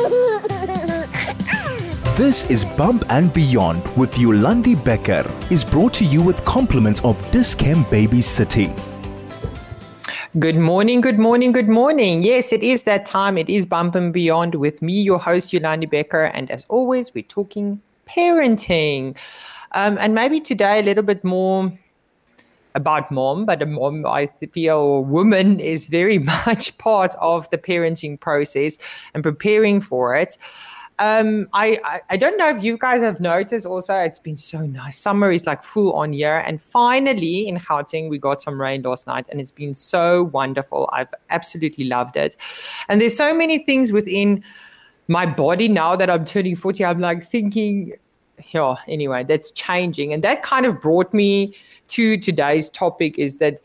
This is Bump and Beyond with Yolandi Becker. Is brought to you with compliments of Dis-Chem Baby City. Good morning, good morning, good morning. Yes, it is that time. It is Bump and Beyond with me, your host, Yolandi Becker. And as always, we're talking parenting. And maybe today a little bit more about mom, but a mom, I feel, woman is very much part of the parenting process and preparing for it. I don't know if you guys have noticed also, it's been so nice. Summer is like full on here. And finally in Gauteng, we got some rain last night and it's been so wonderful. I've absolutely loved it. And there's so many things within my body now that I'm turning 40. I'm like thinking, anyway, that's changing. And that kind of brought me to today's topic is that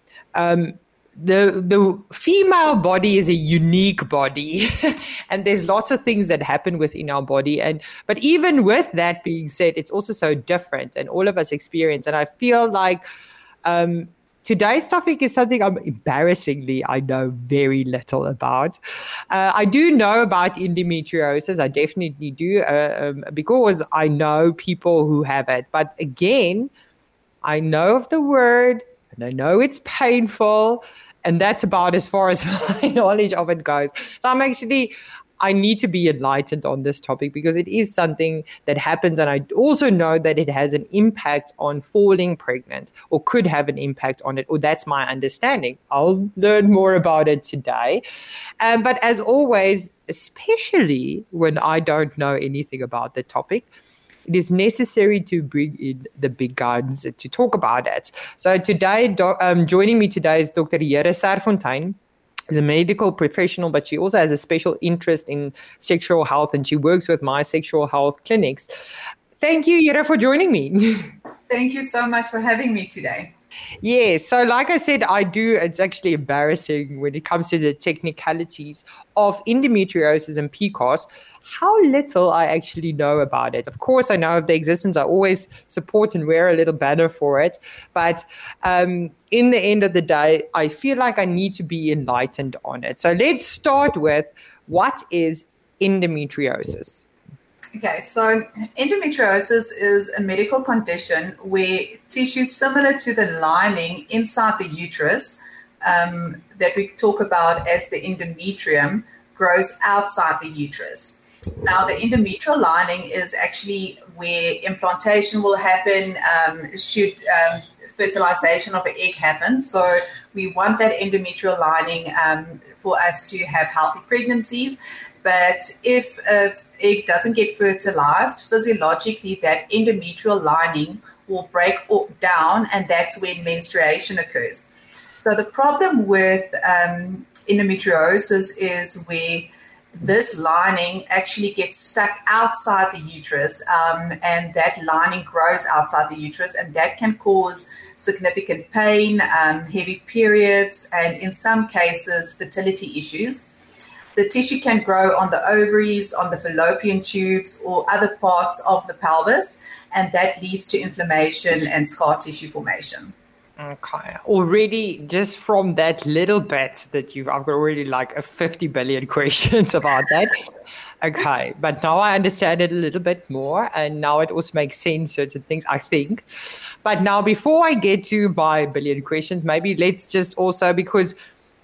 the female body is a unique body and there's lots of things that happen within our body. But even with that being said, it's also so different and all of us experience. And I feel like today's topic is something I know very little about. I do know about endometriosis. I definitely do because I know people who have it. But again, I know of the word and I know it's painful. And that's about as far as my knowledge of it goes. So I need to be enlightened on this topic because it is something that happens. And I also know that it has an impact on falling pregnant or could have an impact on it. Or that's my understanding. I'll learn more about it today. But as always, especially when I don't know anything about the topic, it is necessary to bring in the big guns to talk about it. So today, joining me today is Dr. Here Serfontein. She's a medical professional, but she also has a special interest in sexual health, and she works with My Sexual Health Clinics. Thank you, Here, for joining me. Thank you so much for having me today. Yeah, so like I said, it's actually embarrassing when it comes to the technicalities of endometriosis and PCOS, how little I actually know about it. Of course, I know of the existence. I always support and wear a little banner for it. But in the end of the day, I feel like I need to be enlightened on it. So let's start with, what is endometriosis? Okay, so endometriosis is a medical condition where tissue similar to the lining inside the uterus that we talk about as the endometrium grows outside the uterus. Now, the endometrial lining is actually where implantation will happen should fertilization of an egg happen. So we want that endometrial lining for us to have healthy pregnancies. But if an egg doesn't get fertilized, physiologically that endometrial lining will break down, and that's when menstruation occurs. So the problem with endometriosis is where this lining actually gets stuck outside the uterus, and that lining grows outside the uterus, and that can cause significant pain, heavy periods, and in some cases, fertility issues. The tissue can grow on the ovaries, on the fallopian tubes, or other parts of the pelvis, and that leads to inflammation and scar tissue formation. Okay. Already, just from that little bit that I've got already like 50 billion questions about that. Okay. But now I understand it a little bit more, and now it also makes sense, certain things, I think. But now, before I get to my billion questions, maybe let's just also, because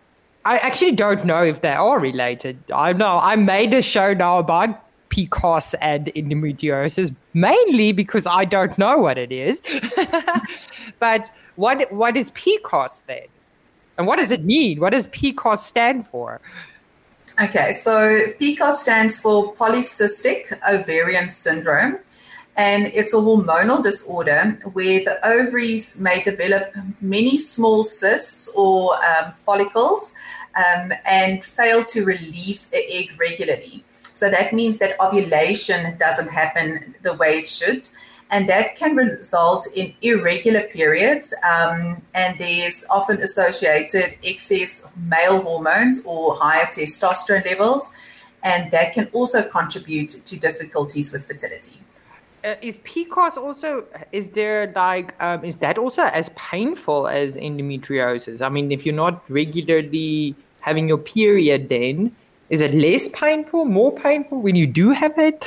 I actually don't know if they are related. I know I made a show now about PCOS and endometriosis, mainly because I don't know what it is. But what is PCOS then? And what does it mean? What does PCOS stand for? Okay, so PCOS stands for polycystic ovarian syndrome. And it's a hormonal disorder where the ovaries may develop many small cysts or follicles and fail to release an egg regularly. So that means that ovulation doesn't happen the way it should. And that can result in irregular periods. And there's often associated excess male hormones or higher testosterone levels. And that can also contribute to difficulties with fertility. Is PCOS also, is that also as painful as endometriosis? I mean, if you're not regularly having your period, then Is it less painful, more painful when you do have it?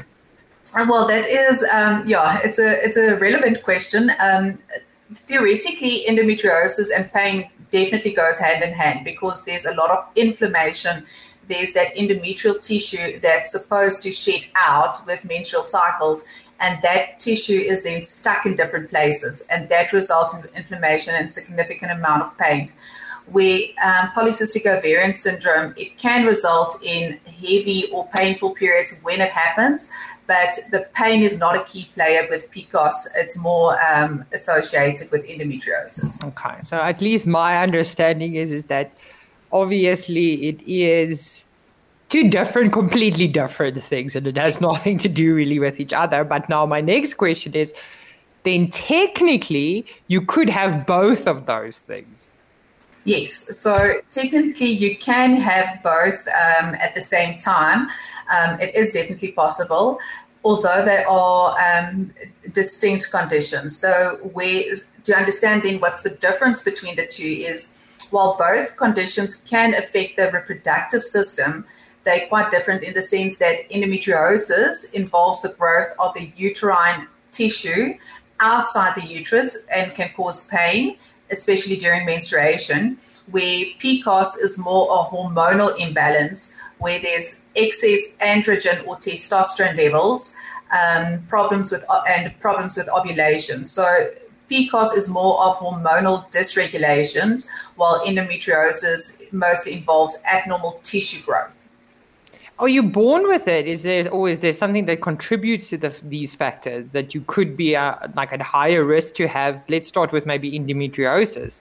Well, that is, it's a relevant question. Theoretically, endometriosis and pain definitely goes hand in hand because there's a lot of inflammation. There's that endometrial tissue that's supposed to shed out with menstrual cycles, and that tissue is then stuck in different places, and that results in inflammation and significant amount of pain. Where polycystic ovarian syndrome, it can result in heavy or painful periods when it happens, but the pain is not a key player with PCOS. It's more associated with endometriosis. Okay, so at least my understanding is that obviously it is two completely different things, and it has nothing to do really with each other. But now my next question is, then technically you could have both of those things. Yes, so technically you can have both at the same time. It is definitely possible, although they are distinct conditions. So to understand then what's the difference between the two is, while both conditions can affect the reproductive system, they're quite different in the sense that endometriosis involves the growth of the uterine tissue outside the uterus and can cause pain, especially during menstruation, where PCOS is more a hormonal imbalance, where there's excess androgen or testosterone levels, problems with ovulation. So PCOS is more of hormonal dysregulations, while endometriosis mostly involves abnormal tissue growth. Are you born with it? Is there something that contributes to these factors that you could be at higher risk to have? Let's start with maybe endometriosis.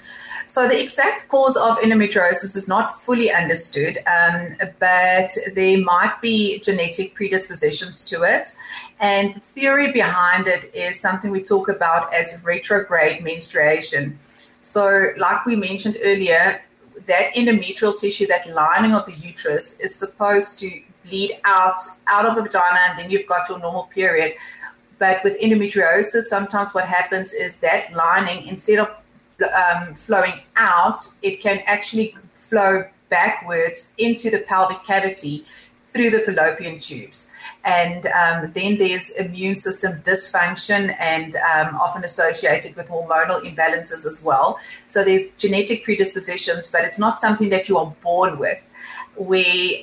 So the exact cause of endometriosis is not fully understood, but there might be genetic predispositions to it. And the theory behind it is something we talk about as retrograde menstruation. So like we mentioned earlier, that endometrial tissue, that lining of the uterus, is supposed to bleed out of the vagina, and then you've got your normal period. But with endometriosis, sometimes what happens is that lining, instead of flowing out, it can actually flow backwards into the pelvic cavity through the fallopian tubes. And then there's immune system dysfunction and often associated with hormonal imbalances as well. So there's genetic predispositions, but it's not something that you are born with. Where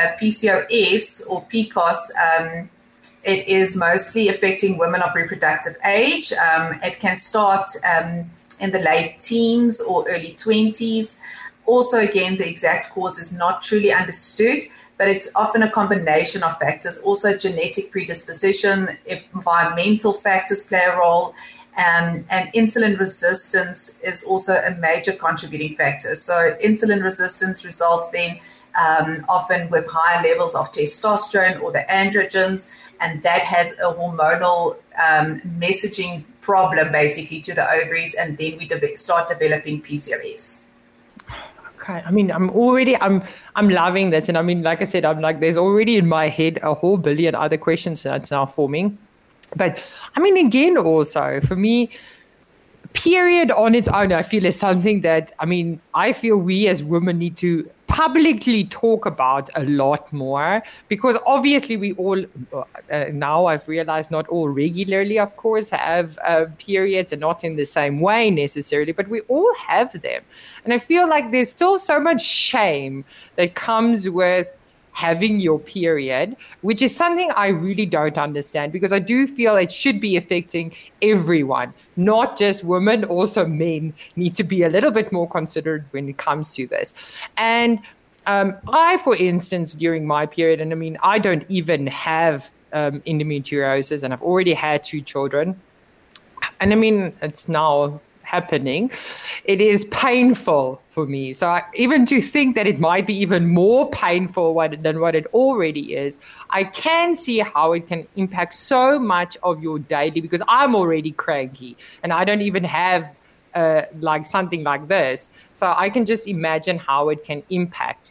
PCOS or PCOS, it is mostly affecting women of reproductive age. It can start in the late teens or early 20s. Also, again, the exact cause is not truly understood, but it's often a combination of factors. Also, genetic predisposition, environmental factors play a role, and insulin resistance is also a major contributing factor. So insulin resistance results then often with higher levels of testosterone or the androgens, and that has a hormonal messaging problem basically to the ovaries, and then we start developing PCOS. Okay, I mean, I'm loving this, and I mean, like I said, I'm like, there's already in my head a whole billion other questions that's now forming. But I mean, again, also for me, period on its own, I feel is something that, I mean, I feel we as women need to publicly talk about a lot more, because obviously we all, now I've realized not all regularly, of course, have periods, and not in the same way necessarily, but we all have them. And I feel like there's still so much shame that comes with having your period, which is something I really don't understand, because I do feel it should be affecting everyone, not just women. Also men need to be a little bit more considerate when it comes to this. And I, for instance, during my period, and I mean, I don't even have endometriosis, and I've already had 2 children. And I mean, it's now happening. It is painful for me. So even to think that it might be even more painful than what it already is, I can see how it can impact so much of your daily, because I'm already cranky and I don't even have like something like this. So I can just imagine how it can impact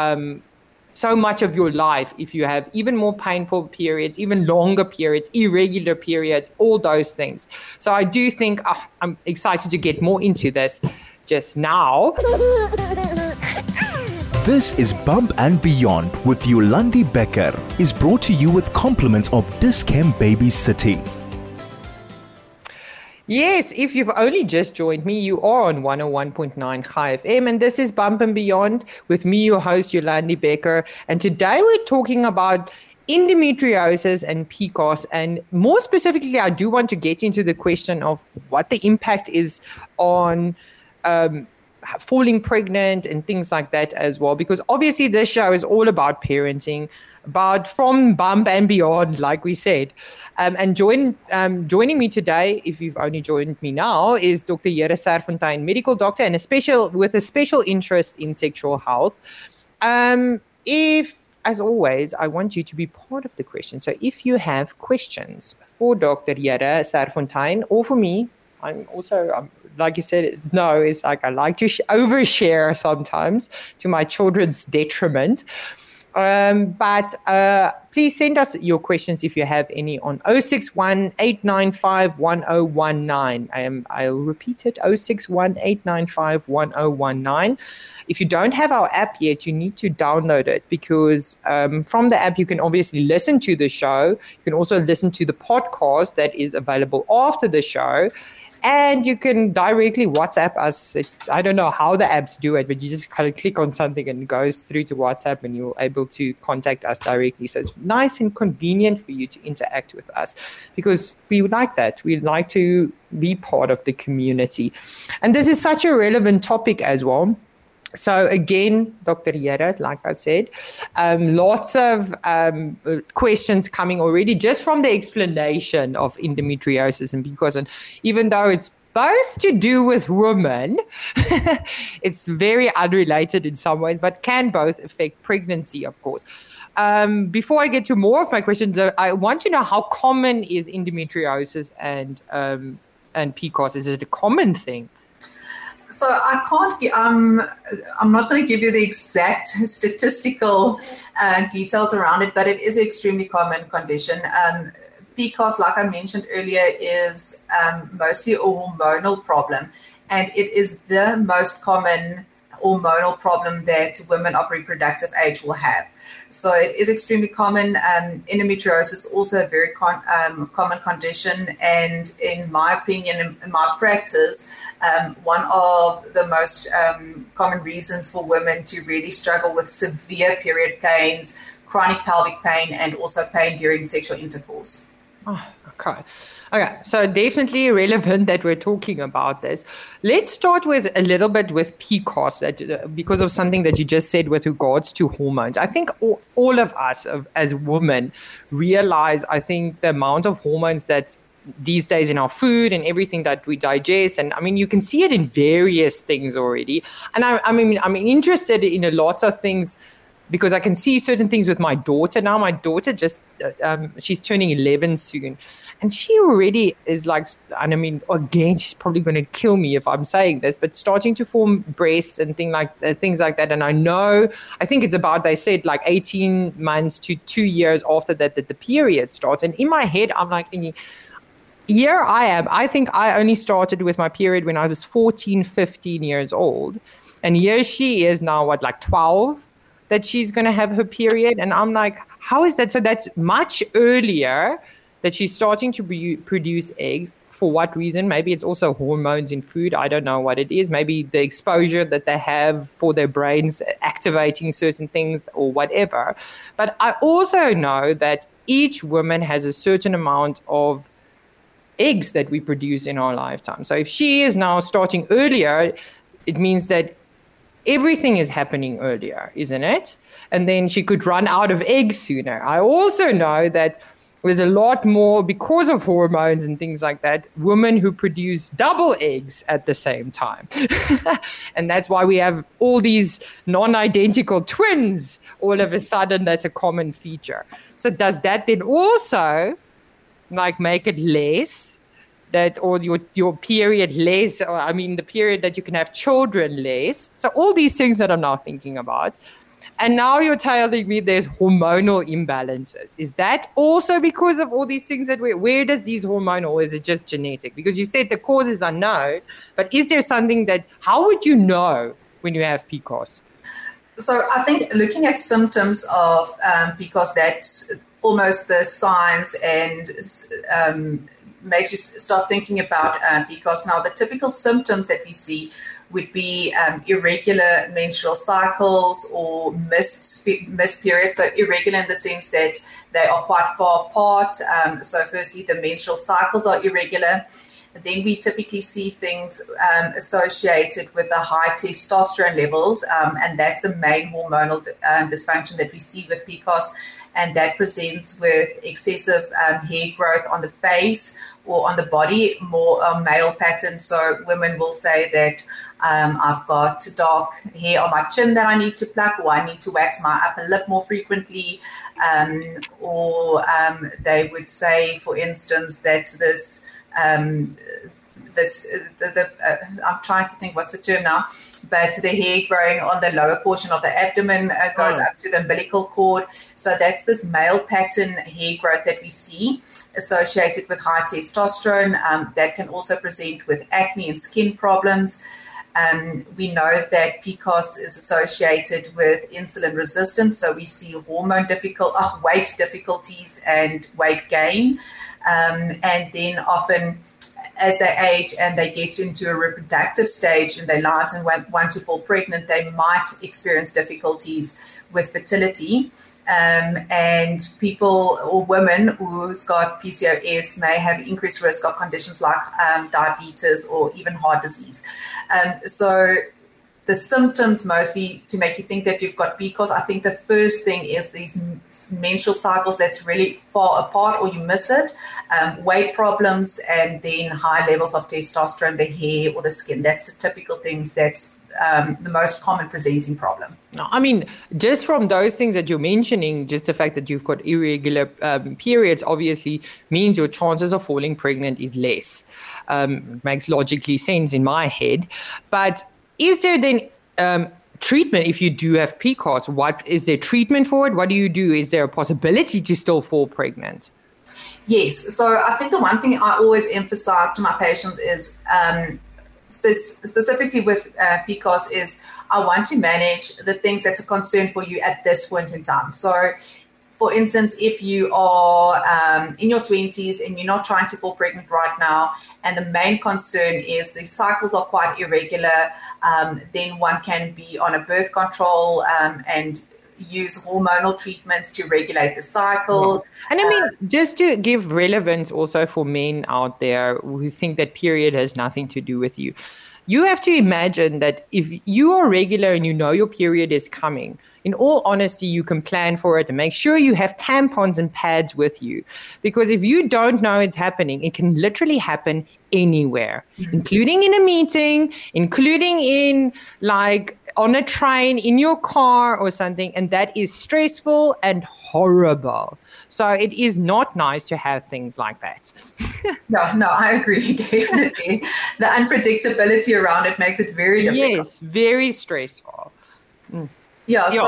so much of your life if you have even more painful periods, even longer periods, irregular periods, all those things. So I do think I'm excited to get more into this just now. This is Bump and Beyond with Yolandi Becker is brought to you with compliments of Dis-Chem Baby City. Yes, if you've only just joined me, you are on 101.9 Chai FM, and this is Bump and Beyond with me, your host, Yolandi Becker. And today we're talking about endometriosis and PCOS, and more specifically, I do want to get into the question of what the impact is on falling pregnant and things like that as well, because obviously this show is all about parenting, about from Bump and Beyond, like we said. And joining me today, if you've only joined me now, is Dr. Here Serfontein, medical doctor and with a special interest in sexual health. As always, I want you to be part of the question. So if you have questions for Dr. Here Serfontein or for me, I'm also, like you said, it's like I like to overshare sometimes to my children's detriment. But please send us your questions if you have any on 061-895-1019. I'll repeat it, 061-895-1019. If you don't have our app yet, you need to download it, because from the app you can obviously listen to the show. You can also listen to the podcast that is available after the show. And you can directly WhatsApp us. I don't know how the apps do it, but you just kind of click on something and it goes through to WhatsApp and you're able to contact us directly. So it's nice and convenient for you to interact with us, because we would like that. We'd like to be part of the community. And this is such a relevant topic as well. So again, Dr. Here, like I said, lots of questions coming already just from the explanation of endometriosis and PCOS. And even though it's both to do with women, it's very unrelated in some ways, but can both affect pregnancy, of course. Before I get to more of my questions, I want to know, how common is endometriosis and PCOS? Is it a common thing? So I can't. I'm not going to give you the exact statistical details around it, but it is an extremely common condition. PCOS, like I mentioned earlier, is mostly a hormonal problem, and it is the most common hormonal problem that women of reproductive age will have. So it is extremely common. Endometriosis is also a very common condition, and in my opinion, in my practice, one of the most common reasons for women to really struggle with severe period pains, chronic pelvic pain, and also pain during sexual intercourse. Oh, okay, so definitely relevant that we're talking about this. Let's start with a little bit with PCOS, because of something that you just said with regards to hormones. I think all of us as women realize, I think, the amount of hormones that's these days in our food and everything that we digest. And I mean, you can see it in various things already. And I'm interested in a lot of things, because I can see certain things with my daughter now. My daughter she's turning 11 soon. And she already is like, and I mean, again, she's probably going to kill me if I'm saying this, but starting to form breasts and things like that. And I think it's about, they said like 18 months to 2 years after that the period starts. And in my head, I'm like thinking, here I am. I think I only started with my period when I was 14, 15 years old. And here she is now, like 12, that she's going to have her period. And I'm like, how is that? So that's much earlier that she's starting to produce eggs. For what reason? Maybe it's also hormones in food. I don't know what it is. Maybe the exposure that they have for their brains activating certain things or whatever. But I also know that each woman has a certain amount of eggs that we produce in our lifetime. So if she is now starting earlier, it means that everything is happening earlier, isn't it? And then she could run out of eggs sooner. I also know that there's a lot more, because of hormones and things like that, women who produce double eggs at the same time. And that's why we have all these non-identical twins all of a sudden. That's a common feature. So does that then also like make it less, that, or your period less, or I mean the period that you can have children less? So all these things that I'm now thinking about. And now you're telling me there's hormonal imbalances. Is that also because of all these things that where does these hormonal, or is it just genetic? Because you said the cause is unknown, but is there something that, how would you know when you have PCOS? So I think looking at symptoms of because that's almost the signs and makes you start thinking about because now the typical symptoms that we see would be irregular menstrual cycles or missed periods. So irregular in the sense that they are quite far apart. So firstly, the menstrual cycles are irregular. Then we typically see things associated with the high testosterone levels, and that's the main hormonal dysfunction that we see with PCOS, and that presents with excessive hair growth on the face or on the body, more male pattern. So women will say that I've got dark hair on my chin that I need to pluck, or I need to wax my upper lip more frequently, or they would say, for instance, that this I'm trying to think what's the term now, but the hair growing on the lower portion of the abdomen goes up to the umbilical cord. So that's this male pattern hair growth that we see associated with high testosterone. That can also present with acne and skin problems. We know that PCOS is associated with insulin resistance, so we see weight difficulties and weight gain. And then often as they age and they get into a reproductive stage in their lives and want to fall pregnant, they might experience difficulties with fertility. And people or women who's got PCOS may have increased risk of conditions like diabetes or even heart disease. So the symptoms mostly to make you think that you've got PCOS, I think the first thing is these menstrual cycles that's really far apart or you miss it, weight problems, and then high levels of testosterone, the hair or the skin. That's the typical things that's the most common presenting problem. No, I mean, just from those things that you're mentioning, just the fact that you've got irregular periods obviously means your chances of falling pregnant is less. Makes logically sense in my head. But is there then treatment if you do have PCOS? What is there treatment for it? What do you do? Is there a possibility to still fall pregnant? Yes. So I think the one thing I always emphasize to my patients is specifically with PCOS is I want to manage the things that's a concern for you at this point in time. So for instance, if you are in your 20s and you're not trying to fall pregnant right now, and the main concern is the cycles are quite irregular, then one can be on a birth control and use hormonal treatments to regulate the cycle. And I mean, just to give relevance also for men out there who think that period has nothing to do with you, you have to imagine that if you are regular and you know your period is coming, in all honesty, you can plan for it and make sure you have tampons and pads with you. Because if you don't know it's happening, it can literally happen anywhere, including in a meeting, including in like on a train, in your car or something. And that is stressful and horrible. So it is not nice to have things like that. No, I agree, definitely. The unpredictability around it makes it very difficult. Yes, very stressful. Yeah, so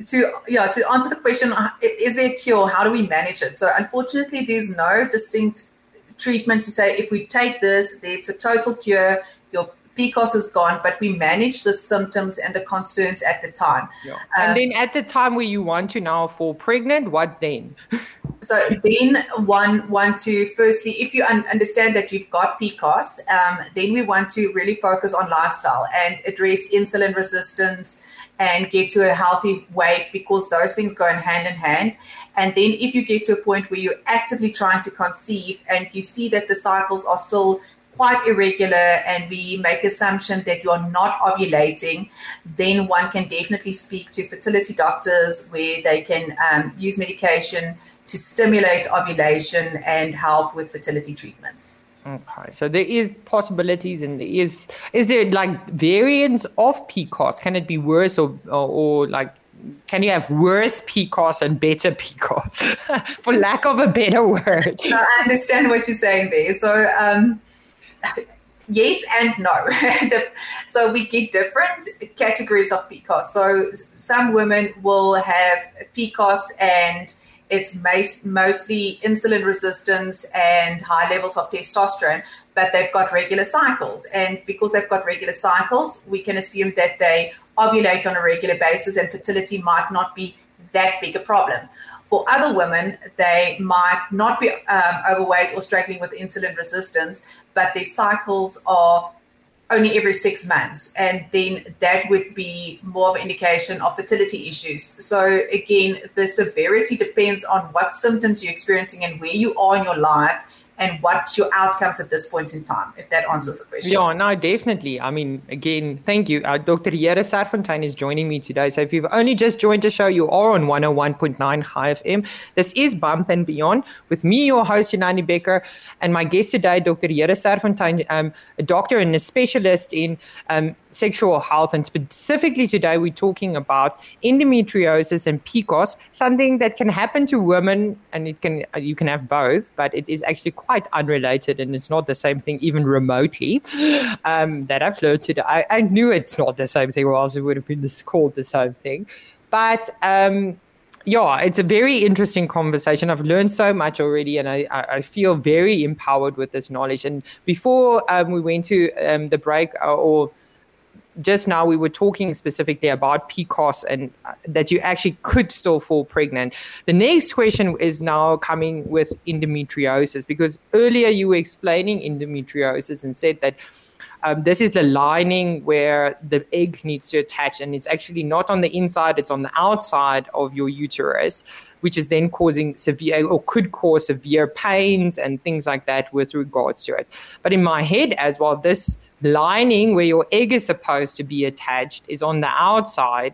to answer the question, is there a cure? How do we manage it? So unfortunately, there's no distinct treatment to say if we take this, it's a total cure, your PCOS is gone, but we manage the symptoms and the concerns at the time. Yeah. And then at the time where you want to now fall pregnant, what then? So then one want to, firstly, if you understand that you've got PCOS, then we want to really focus on lifestyle and address insulin resistance and get to a healthy weight, because those things go in hand. And then if you get to a point where you're actively trying to conceive and you see that the cycles are still quite irregular and we make assumption that you're not ovulating, then one can definitely speak to fertility doctors where they can use medication to stimulate ovulation and help with fertility treatments. Okay, so there is possibilities, and is there like variants of PCOS? Can it be worse or like, can you have worse PCOS and better PCOS, for lack of a better word? I understand what you're saying there. So yes and no. So we get different categories of PCOS. So some women will have PCOS and it's mostly insulin resistance and high levels of testosterone, but they've got regular cycles. And because they've got regular cycles, we can assume that they ovulate on a regular basis, and fertility might not be that big a problem. For other women, they might not be overweight or struggling with insulin resistance, but their cycles are only every 6 months. And then that would be more of an indication of fertility issues. So again, the severity depends on what symptoms you're experiencing and where you are in your life, and what's your outcomes at this point in time, if that answers the question. Yeah, no, definitely. I mean, again, thank you. Dr. Here Serfontein is joining me today. So if you've only just joined the show, you are on 101.9 High FM. This is Bump and Beyond with me, your host, Yolandi Becker, and my guest today, Dr. Here Serfontein, a doctor and a specialist in sexual health. And specifically today, we're talking about endometriosis and PCOS, something that can happen to women, and you can have both, but it is actually quite unrelated, and it's not the same thing even remotely, that I've learned today. I knew it's not the same thing, or else it would have been called the same thing. But yeah, it's a very interesting conversation. I've learned so much already, and I feel very empowered with this knowledge. And before we went to the break, or just now, we were talking specifically about PCOS and that you actually could still fall pregnant. The next question is now coming with endometriosis, because earlier you were explaining endometriosis and said that this is the lining where the egg needs to attach, and it's actually not on the inside, it's on the outside of your uterus, which is then causing severe, or could cause severe pains and things like that with regards to it. But in my head as well, this lining where your egg is supposed to be attached is on the outside.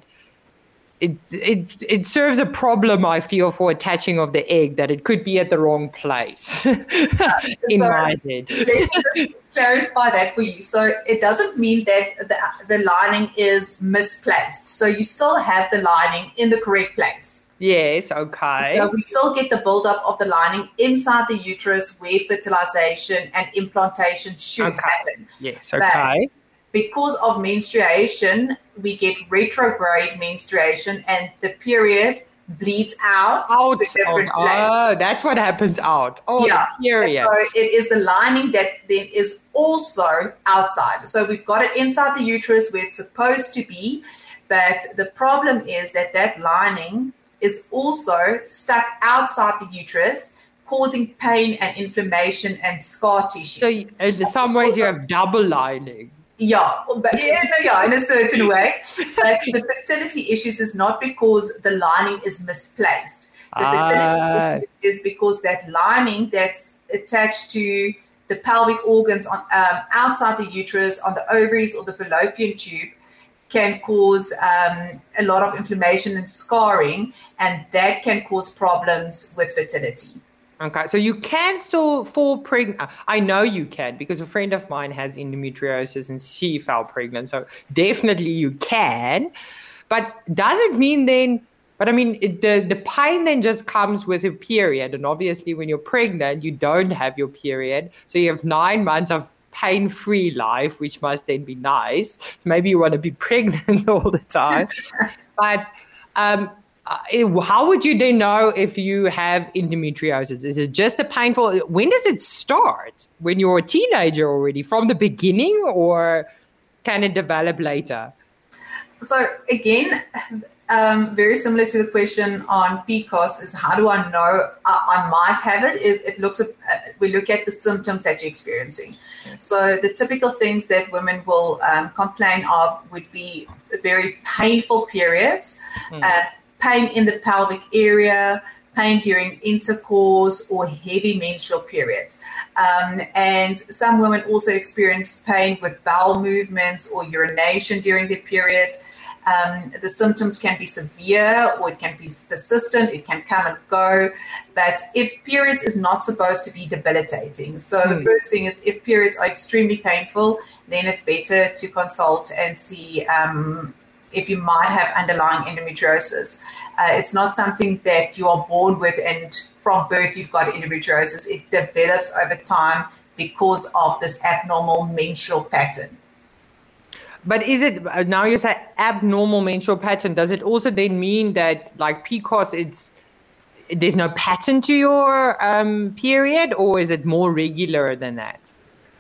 It serves a problem, I feel, for attaching of the egg, that it could be at the wrong place in my head. Let me just clarify that for you. So it doesn't mean that the lining is misplaced. So you still have the lining in the correct place. Yes, okay. So we still get the buildup of the lining inside the uterus where fertilization and implantation should happen. Yes, okay. But because of menstruation, we get retrograde menstruation, and the period bleeds out. Oh, that's what happens out. Oh, yeah. The period. So it is the lining that then is also outside. So we've got it inside the uterus where it's supposed to be, but the problem is that lining is also stuck outside the uterus, causing pain and inflammation and scar tissue. So in some ways you have double lining. Yeah, but in a certain way. But the fertility issues is not because the lining is misplaced. The fertility issues is because that lining that's attached to the pelvic organs on outside the uterus, on the ovaries or the fallopian tube, can cause a lot of inflammation and scarring, and that can cause problems with fertility. Okay, so you can still fall pregnant. I know you can, because a friend of mine has endometriosis and she fell pregnant. So definitely you can. But does it mean then, but I mean, the pain then just comes with a period. And obviously when you're pregnant, you don't have your period. So you have 9 months of pain-free life, which must then be nice. So maybe you want to be pregnant all the time. But how would you then know if you have endometriosis? Is it just a painful? When does it start? When you're a teenager already, from the beginning, or can it develop later? So again, very similar to the question on PCOS, is how do I know I might have it? We look at the symptoms that you're experiencing. So the typical things that women will complain of would be very painful periods. Pain in the pelvic area, pain during intercourse, or heavy menstrual periods. And some women also experience pain with bowel movements or urination during their periods. The symptoms can be severe, or it can be persistent, it can come and go. But if periods is not supposed to be debilitating. So the first thing is, if periods are extremely painful, then it's better to consult and see if you might have underlying endometriosis. It's not something that you are born with and from birth you've got endometriosis. It develops over time because of this abnormal menstrual pattern. But is it, now you say abnormal menstrual pattern, does it also then mean that, like PCOS, there's no pattern to your period, or is it more regular than that?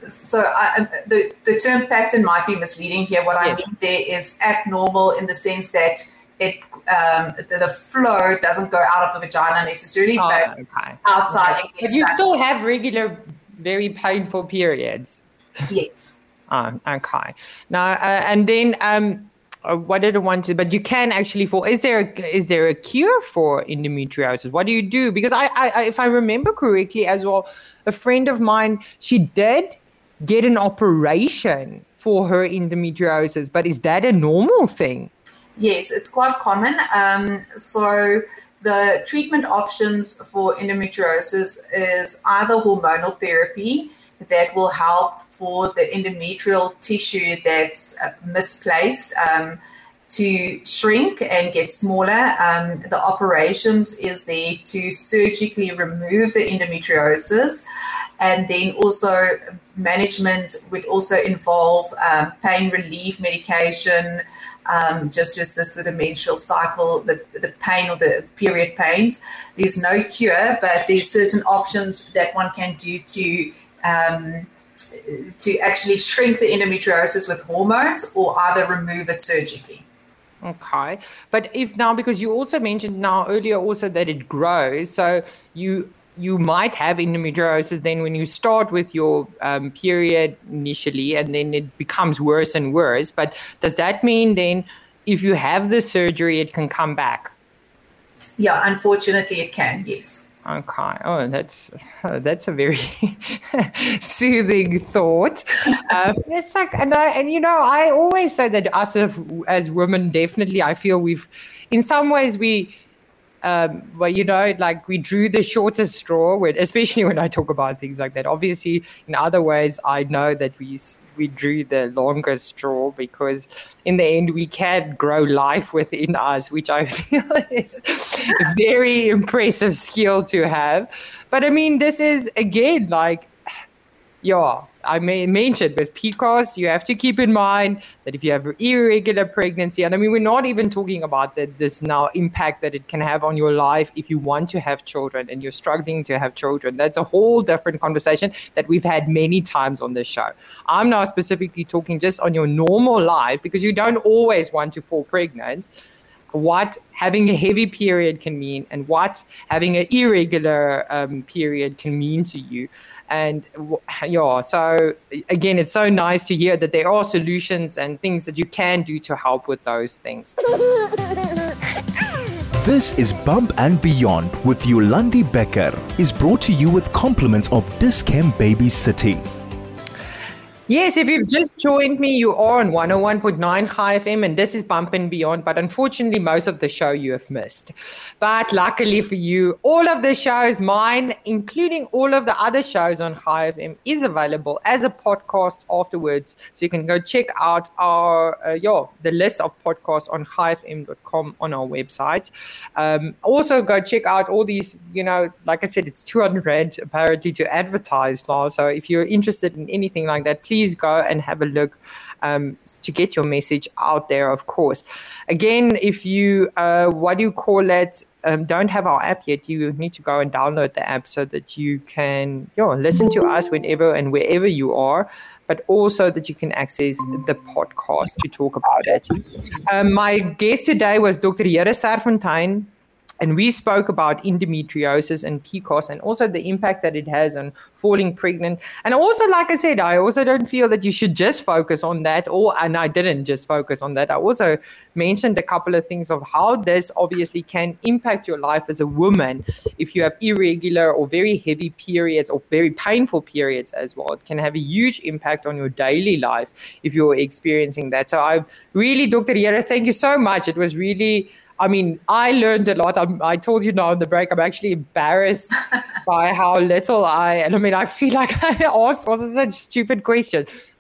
So the term pattern might be misleading here. What I mean there is abnormal in the sense that the flow doesn't go out of the vagina necessarily, but outside. Okay. But you still have regular, very painful periods. Yes. Okay. Now, and then what did I want to? But you can actually is there a cure for endometriosis? What do you do? Because I if I remember correctly as well, a friend of mine, she did get an operation for her endometriosis, but is that a normal thing? Yes, it's quite common. So the treatment options for endometriosis is either hormonal therapy that will help for the endometrial tissue that's misplaced to shrink and get smaller. The operations is there to surgically remove the endometriosis, and then also management would also involve pain relief medication, just to assist with the menstrual cycle, the pain or the period pains. There's no cure, but there's certain options that one can do to actually shrink the endometriosis with hormones or either remove it surgically. Okay. But because you also mentioned earlier also that it grows, so you might have endometriosis then when you start with your period initially, and then it becomes worse and worse. But does that mean then if you have the surgery, it can come back? Yeah, unfortunately it can, yes. Okay. Oh, that's a very soothing thought. It's like, I always say that us as women, definitely, I feel in some ways we drew the shortest straw, especially when I talk about things like that. Obviously, in other ways, I know that we drew the longest straw, because in the end, we can grow life within us, which I feel is a very impressive skill to have. But I mean, this is, again, I mentioned with PCOS, you have to keep in mind that if you have irregular pregnancy, and I mean, we're not even talking about this now impact that it can have on your life if you want to have children and you're struggling to have children. That's a whole different conversation that we've had many times on this show. I'm now specifically talking just on your normal life, because you don't always want to fall pregnant. What having a heavy period can mean, and what having an irregular period can mean to you. And so again, it's so nice to hear that there are solutions and things that you can do to help with those things. This is Bump and Beyond with Yolandi Becker, is brought to you with compliments of Dis-Chem Baby City. Yes, if you've just joined me, you are on 101.9 Chai FM, and this is Bump and Beyond. But unfortunately, most of the show you have missed. But luckily for you, all of the shows, mine, including all of the other shows on Chai FM, is available as a podcast afterwards. So you can go check out the list of podcasts on chaifm.com on our website. Also, go check out all these, like I said, it's 200 Rand apparently to advertise now. So if you're interested in anything like that, please go and have a look to get your message out there, of course. Again, if you, don't have our app yet, you need to go and download the app so that you can listen to us whenever and wherever you are, but also that you can access the podcast to talk about it. My guest today was Dr. Here Serfontein, and we spoke about endometriosis and PCOS, and also the impact that it has on falling pregnant. And also, like I said, I also don't feel that you should just focus on that, and I didn't just focus on that. I also mentioned a couple of things of how this obviously can impact your life as a woman if you have irregular or very heavy periods or very painful periods as well. It can have a huge impact on your daily life if you're experiencing that. So I really, Dr. Here, thank you so much. It was really... I learned a lot. I told you now in the break, I'm actually embarrassed by how little I feel like I asked was such stupid questions.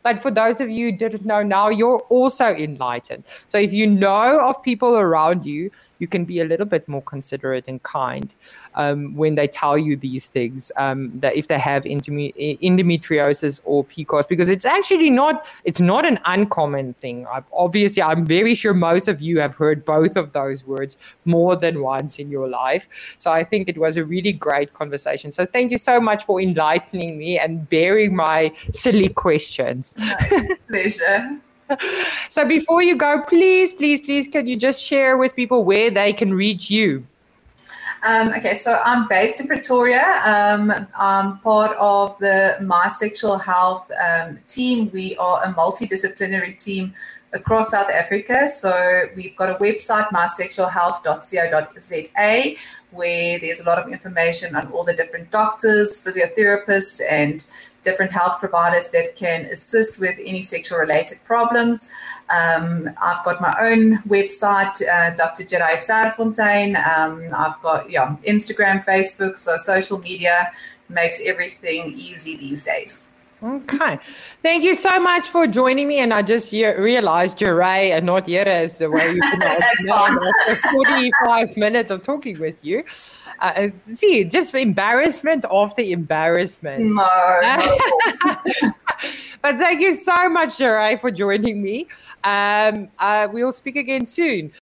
But for those of you who didn't know now, you're also enlightened. So if you know of people around you, you can be a little bit more considerate and kind when they tell you these things, that if they have endometriosis or PCOS, because it's actually it's not an uncommon thing. I'm very sure most of you have heard both of those words more than once in your life. So I think it was a really great conversation. So thank you so much for enlightening me and bearing my silly questions. Pleasure. So before you go, please, can you just share with people where they can reach you? Okay, so I'm based in Pretoria. I'm part of the My Sexual Health team. We are a multidisciplinary team across South Africa. So we've got a website, mysexualhealth.co.za, where there's a lot of information on all the different doctors, physiotherapists, and different health providers that can assist with any sexual related problems. I've got my own website, Dr. Jerai Serfontein. I've got Instagram, Facebook, so social media makes everything easy these days. Okay. Thank you so much for joining me. And I just realized Jerai and not Jere is the way you pronounce it. After 45 minutes of talking with you. Just embarrassment after embarrassment. No. But thank you so much, Jerai, for joining me. We'll speak again soon.